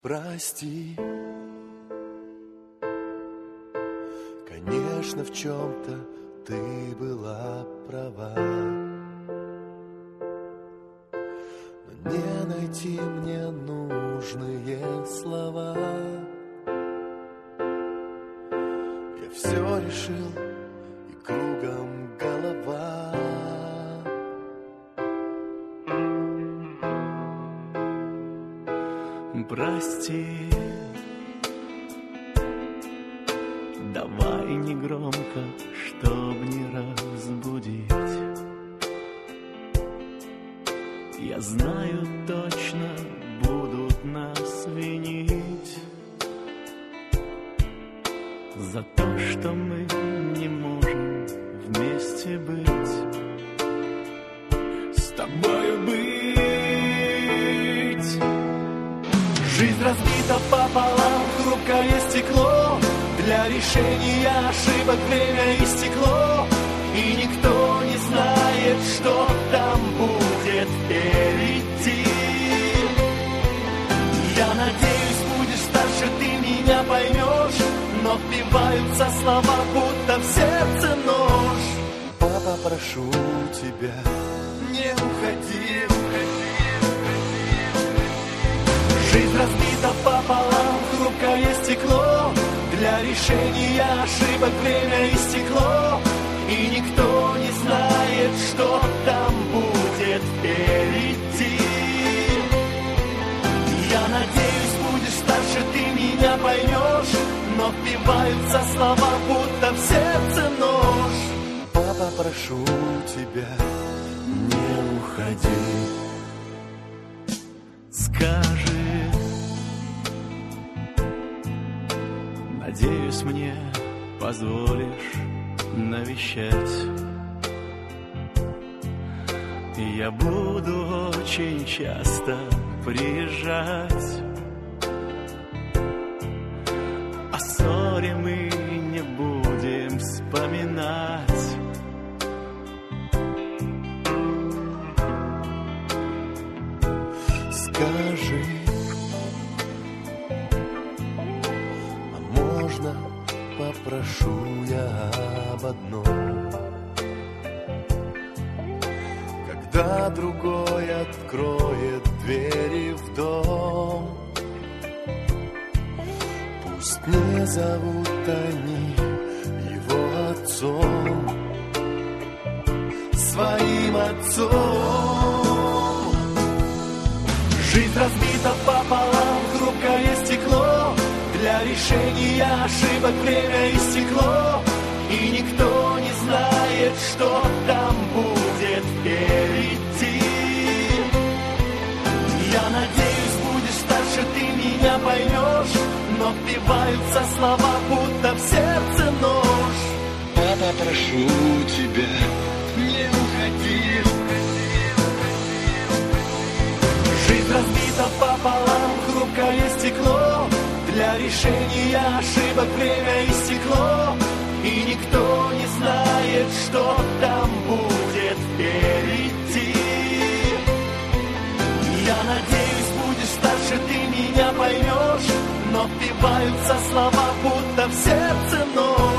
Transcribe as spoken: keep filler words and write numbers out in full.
прости. Конечно, в чем-то ты была права, но не найти мне нужные слова. Я все решил, и кругом голова. Прости, давай негромко, чтоб не разбудить. Я знаю точно, будут нас винить за то, что мы не можем вместе быть, с тобою быть. Жизнь разбита пополам, хрупкое стекло. Для решения ошибок время истекло, и никто не знает, что там будет впереди. Я надеюсь, будешь старше, ты меня поймешь, но впиваются слова, будто в сердце нож. Папа, прошу тебя, не уходи, уходи. Жизнь разбита пополам, хрупкое стекло. Для решения ошибок время истекло, и никто не знает, что там будет впереди. Я надеюсь, будешь старше, ты меня поймешь, но впиваются слова, будто в сердце нож. Папа, прошу тебя, не уходи. Скажи, надеюсь, мне позволишь навещать. И я буду очень часто приезжать. О ссоре мы не будем вспоминать. Скажи, а можно попрошу я об одном? Когда другой откроет двери в дом, пусть не зовут они его отцом, своим отцом. Жизнь разбита пополам, хрупкое стекло. Для решения ошибок время истекло, и никто не знает, что там будет впереди. Я надеюсь, будешь старше, ты меня поймешь, но впиваются слова, будто в сердце нож. Папа, прошу тебя, не уходи. Жизнь разбита пополам, хрупкое стекло. Для решения ошибок время истекло, и никто не знает, что там будет впереди. Я надеюсь, будешь старше, ты меня поймешь, но впиваются слова, будто в сердце нож.